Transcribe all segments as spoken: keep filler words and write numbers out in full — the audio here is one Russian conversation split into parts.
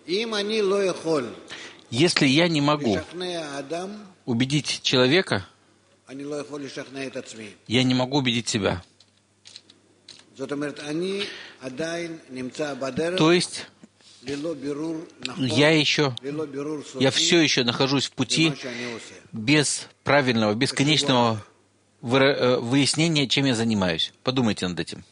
Если я не могу убедить человека, я не могу убедить себя. То есть я еще, я все еще нахожусь в пути без правильного, бесконечного выяснения, чем я занимаюсь. Подумайте над этим.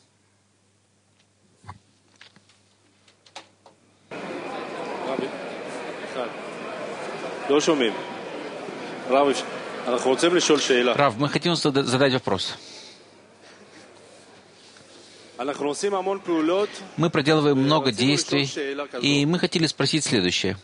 Рав, мы хотим задать вопрос. Мы проделываем много действий, и мы хотели спросить следующее.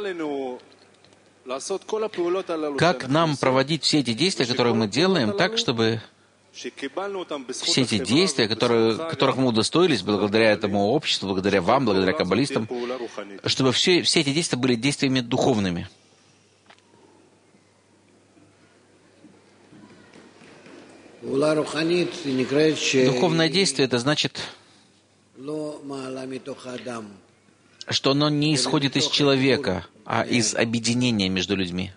Как нам проводить все эти действия, которые мы делаем, так, чтобы все эти действия, которые, которых мы удостоились благодаря этому обществу, благодаря вам, благодаря каббалистам, чтобы все, все эти действия были действиями духовными? Духовное действие — это значит, что оно не исходит из человека, а из объединения между людьми.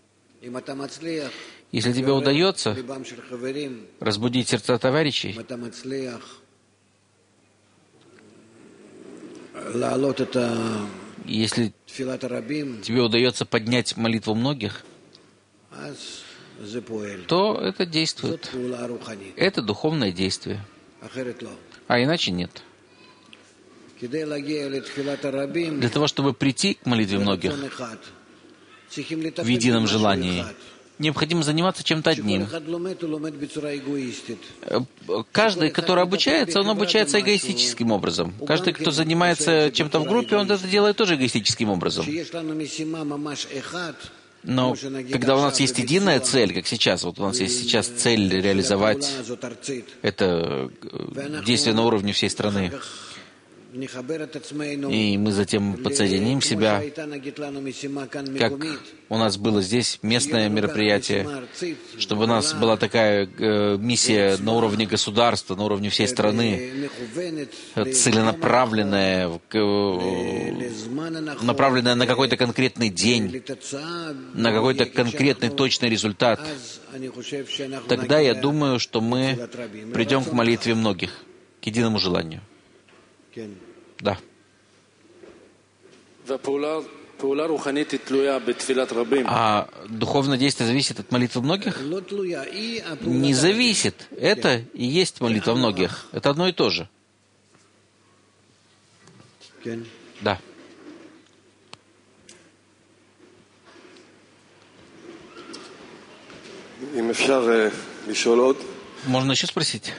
Если тебе удается разбудить сердца товарищей, если тебе удается поднять молитву многих, то это действует. Это духовное действие. А иначе нет. Для того, чтобы прийти к молитве многих в едином желании, необходимо заниматься чем-то одним. Каждый, который обучается, он обучается эгоистическим образом. Каждый, кто занимается чем-то в группе, он это делает тоже эгоистическим образом. Но когда у нас есть единая цель, как сейчас, вот у нас есть сейчас цель реализовать это действие на уровне всей страны, и мы затем подсоединим себя, как у нас было здесь местное мероприятие, чтобы у нас была такая э, миссия на уровне государства, на уровне всей страны, целенаправленная, э, направленная на какой-то конкретный день, на какой-то конкретный точный результат. Тогда я думаю, что мы придем к молитве многих, к единому желанию. Да. А духовное действие зависит от молитвы многих? Не зависит. Это и есть молитва многих. Это одно и то же. Да. Можно еще спросить?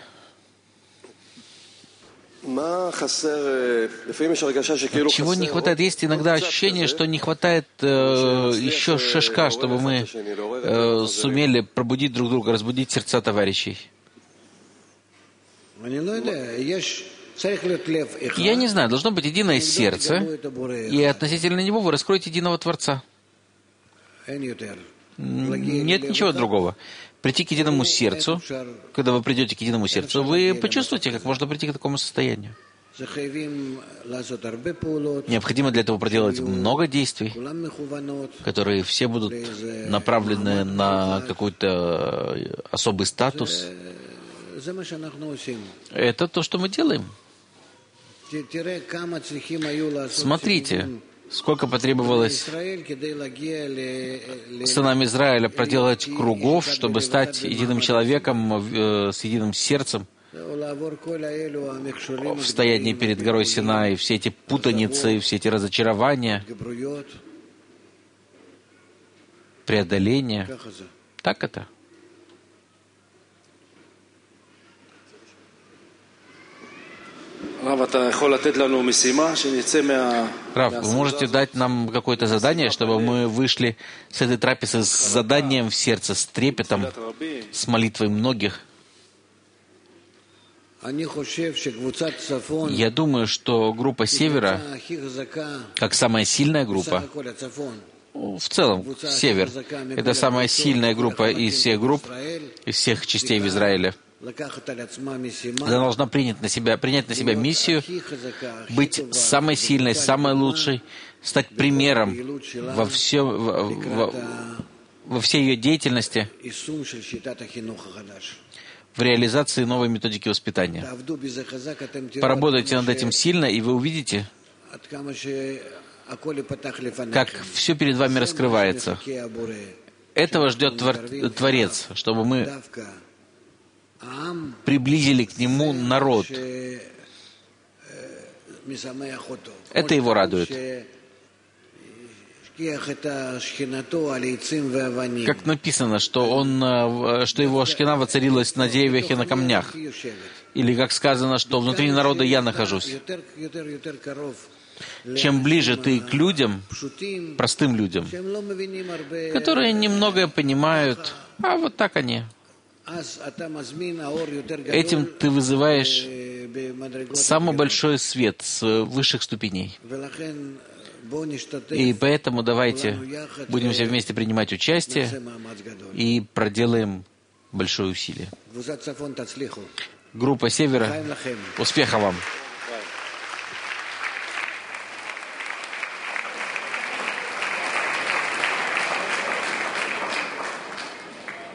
Чего не хватает? Есть иногда ощущение, что не хватает э, еще шишка, чтобы мы э, сумели пробудить друг друга, разбудить сердца товарищей. Я не знаю, должно быть единое сердце, и относительно него вы раскроете единого Творца. Нет ничего другого. Прийти к единому сердцу, когда вы придете к единому сердцу, вы почувствуете, как можно прийти к такому состоянию. Необходимо для этого проделать много действий, которые все будут направлены на какой-то особый статус. Это то, что мы делаем. Смотрите, сколько потребовалось сынам Израиля проделать кругов, чтобы стать единым человеком э, с единым сердцем в стоянии перед горой Синай, все эти путаницы, все эти разочарования, преодоления. Так это? Рав, вы можете дать нам какое-то задание, чтобы мы вышли с этой трапезы с заданием в сердце, с трепетом, с молитвой многих? Я думаю, что группа Севера, как самая сильная группа, в целом, Север, это самая сильная группа из всех групп, из всех частей в Израиле. Она должна принять на себя, принять на себя миссию, быть самой сильной, самой лучшей, стать примером во, все, во, во, во всей ее деятельности в реализации новой методики воспитания. Поработайте над этим сильно, и вы увидите, как все перед вами раскрывается. Этого ждет твор, Творец, чтобы мы приблизили к Нему народ. Это Его радует. Как написано, что, он, что Его шхина воцарилась на деревьях и на камнях. Или как сказано, что внутри народа я нахожусь. Чем ближе ты к людям, простым людям, которые немногое понимают, а вот так они. Этим ты вызываешь самый большой свет с высших ступеней. И поэтому давайте будем все вместе принимать участие и проделаем большое усилие. Группа Севера, успеха вам!